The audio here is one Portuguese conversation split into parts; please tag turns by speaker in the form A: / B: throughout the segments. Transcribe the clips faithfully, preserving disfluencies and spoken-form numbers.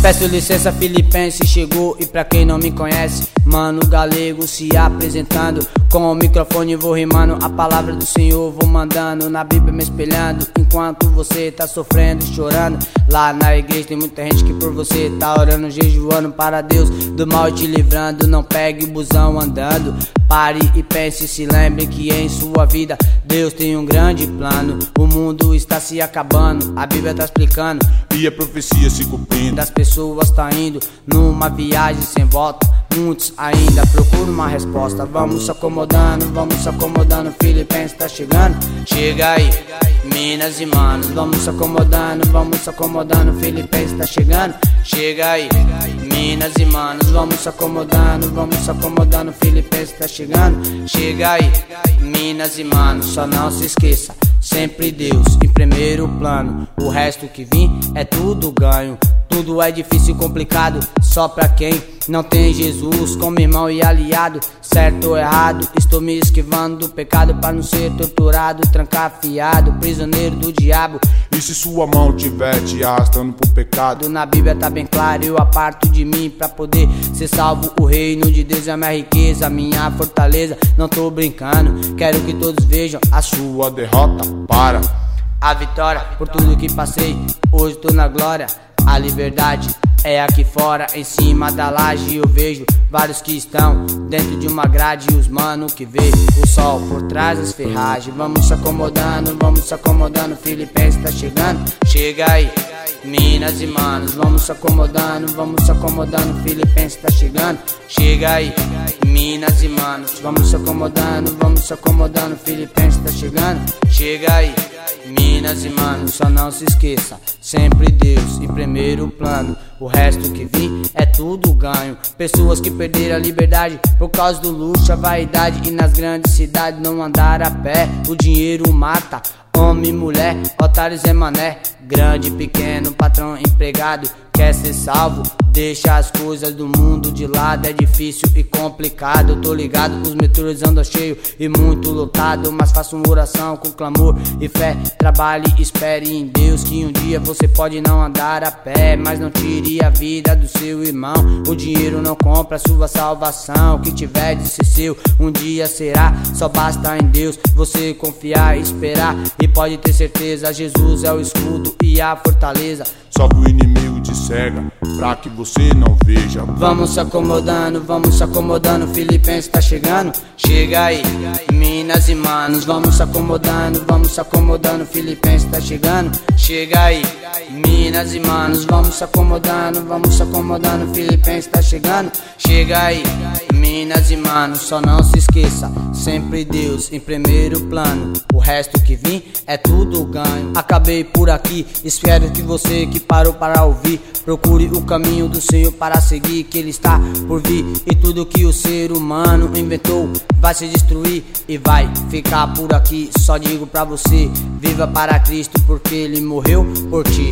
A: Peço licença, Filipense chegou. E pra quem não me conhece, Mano Galego se apresentando. Com o microfone vou rimando, a palavra do Senhor vou mandando. Na Bíblia me espelhando, enquanto você tá sofrendo e chorando. Lá na igreja tem muita gente que por você tá orando, jejuando para Deus do mal te livrando. Não pegue o busão andando, pare e pense, se lembre que em sua vida Deus tem um grande plano. O mundo está se acabando, a Bíblia tá explicando
B: e a profecia se cumprindo.
A: Das pessoas tá indo numa viagem sem volta, muitos ainda procuram uma resposta. Vamos se acomodando, vamos se acomodando, Filipense tá chegando. Chega aí, Minas e manos, vamos se acomodando, vamos se acomodando, Filipense tá chegando. Chega aí, Minas e manos, vamos se acomodando, vamos se acomodando, Filipense tá chegando. Chega aí, Minas e manos, só não se esqueça, sempre Deus em primeiro plano. O resto que vim é tudo ganho. Tudo é difícil e complicado só pra quem não tem Jesus como irmão e aliado. Certo ou errado, estou me esquivando do pecado pra não ser torturado, trancafiado, prisioneiro do diabo.
B: E se sua mão tiver te arrastando pro pecado?
A: Na Bíblia tá bem claro, eu aparto de mim pra poder ser salvo. O reino de Deus é a minha riqueza, a minha fortaleza. Não tô brincando, quero que todos vejam a
B: sua derrota para
A: a vitória. Por tudo que passei, hoje tô na glória. A liberdade é aqui fora, em cima da laje eu vejo vários que estão dentro de uma grade. E os mano que vê o sol por trás das ferragens. Vamos se acomodando, vamos se acomodando, Filipense tá chegando. Chega aí, Minas e manos, vamos se acomodando, vamos se acomodando, Filipense tá chegando. Chega aí, Minas e manos, vamos se acomodando, vamos se acomodando, Filipense tá chegando. Chega aí, Minas e manos, só não se esqueça, sempre Deus em primeiro plano. O resto que vim é tudo ganho. Pessoas que perderam a liberdade por causa do luxo, a vaidade. E nas grandes cidades não andar a pé, o dinheiro mata homem, mulher, otários é mané. Grande, pequeno, patrão, empregado, quer ser salvo, deixa as coisas do mundo de lado. É difícil e complicado, eu tô ligado, os metrôs andam cheio e muito lotado. Mas faça uma oração com clamor e fé, trabalhe e espere em Deus, que um dia você pode não andar a pé. Mas não tire a vida do seu irmão, o dinheiro não compra a sua salvação. O que tiver de ser seu, um dia será, só basta em Deus você confiar e esperar. E pode ter certeza, Jesus é o escudo e a fortaleza.
B: Só que o inimigo te cega, pra que você não veja.
A: Vamos se acomodando, vamos se acomodando, Filipense tá chegando. Chega aí, Minas e manos, vamos se acomodando, vamos se acomodando, Filipense tá chegando. Chega aí, Minas e manos, vamos se acomodando, vamos se acomodando, Filipense tá chegando. Chega aí, Minas e manos, só não se esqueça, sempre Deus em primeiro plano. O resto que vim é tudo ganho. Acabei por aqui, espero que você que parou para ouvir procure o caminho do Senhor para seguir, que Ele está por vir. E tudo que o ser humano inventou vai se destruir e vai ficar por aqui. Só digo pra você, viva para Cristo, porque Ele morreu por ti.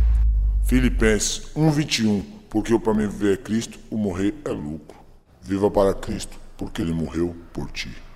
B: Filipenses um, vinte e um, porque para mim viver é Cristo, o morrer é lucro. Viva para Cristo, porque Ele morreu por ti.